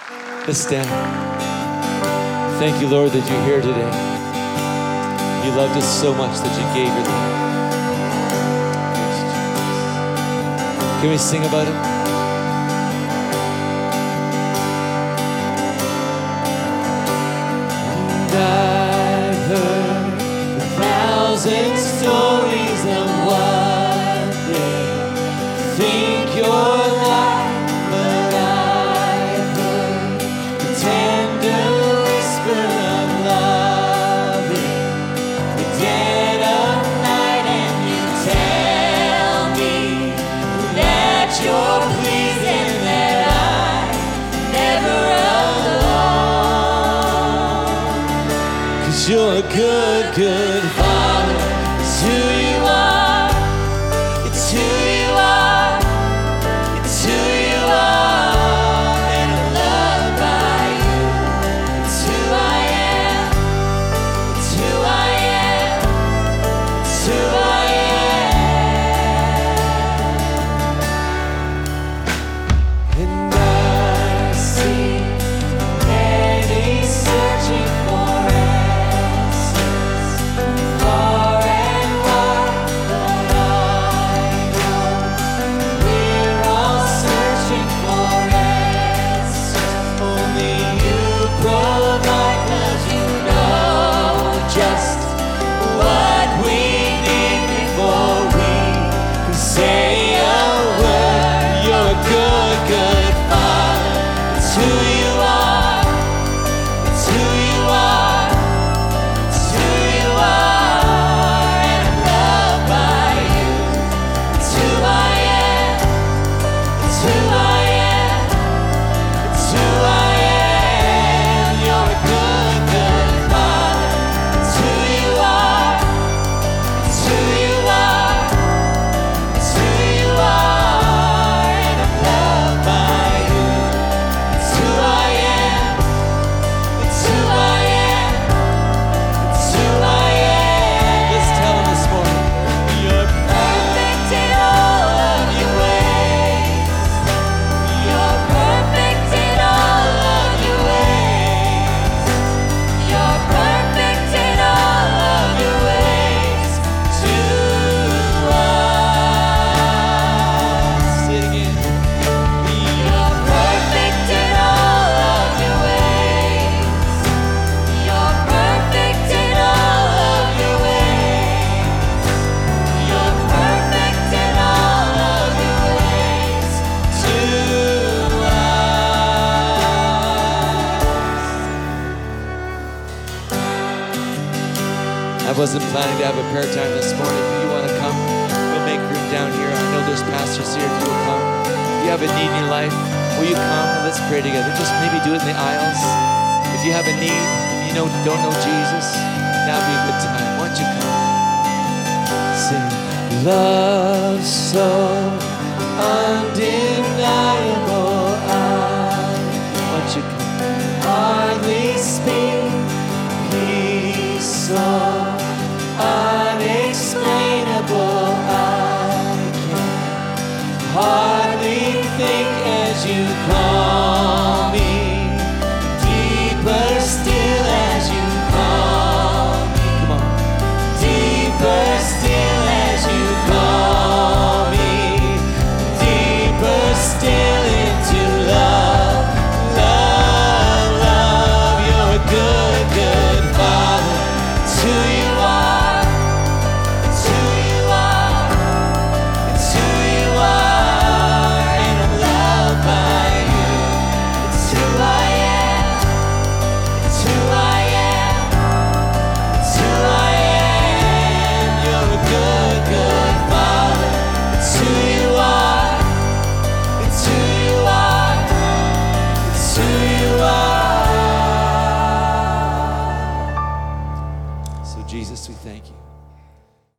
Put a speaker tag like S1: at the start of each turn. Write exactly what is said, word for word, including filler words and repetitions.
S1: Let's stand. Thank you, Lord, that you're here today. You loved us so much that you gave your life. Can we sing about it? And I've heard a thousand stories of what they think you're like, but I've heard the tender whisper of love in the dead of night, and you tell me that you're pleased and that I'm never alone. 'Cause you're a good, good Father. It's who you are. It's who you are. It's who you are. And I'm loved by you. It's who I am. It's who I am. It's who I am. And I see many searching for answers, far and wide, but I know we're all searching for answers. Only you provide, 'cause you know just what we need before we can say a word. You're a good, good Father. It's who you are. It's who you are. It's who you are. And I'm loved by you. It's who I am. It's who I am. It's who I am. You're a good, good Father. It's who you are. It's who you are. It's who you are. And I'm loved by you. It's who I am. It's who I am. It's who I am. Let's tell him this morning. You're perfect in all of your ways. You're perfect in all of your ways. You're perfect in all of your ways to us. Say it again. You're perfect in all of your ways. You're perfect in all of your ways. You're perfect in all of your ways to us. I wasn't planning to have a prayer time this morning. If you want to come, we'll make room down here. I know there's pastors here. If you will come. If you have a need in your life, will you come and let's pray together? Just maybe do it in the aisles. If you have a need, if you know, don't know Jesus, now would be a good time. Why don't you come? Sing. Love so undeniable, I, why don't you come? Hardly speak, peace so unexplainable, I can hardly think as you call me, deeper still as you call me. Come on. Deeper still as you call me, deeper still into love, love, love. You're a good, good Father. It's who you are. It's who you are. It's who you are. And I'm loved by you. It's who I am. It's who I am. It's who I am. You're a good, good Father. It's who you are. It's who you are. It's who you are. So Jesus, we thank you.